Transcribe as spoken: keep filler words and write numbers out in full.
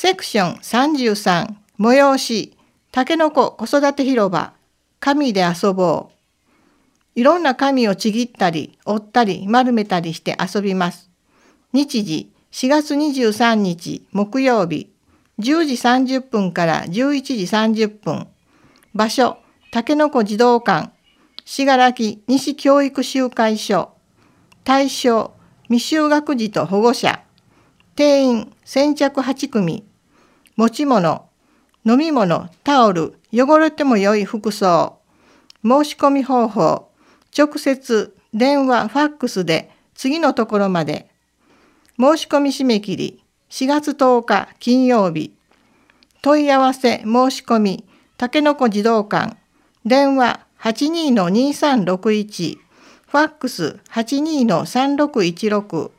セクションさんじゅうさん、催し、たけのこ子育て広場、紙で遊ぼう。いろんな紙をちぎったり、折ったり、丸めたりして遊びます。日時、しがつにじゅうさんにち木曜日、じゅうじさんじゅっぷんからじゅういちじさんじゅっぷん。場所、たけのこ児童館、信楽西教育集会所。対象、未就学児と保護者。定員、先着はちくみ。持ち物、飲み物、タオル、汚れても良い服装。申し込み方法、直接、電話、ファックスで次のところまで。申し込み締め切り、しがつとおか金曜日。問い合わせ、申し込み、たけのこ児童館、電話 はちにーのにさんろくいち、ファックス はちにーのさんろくいちろく。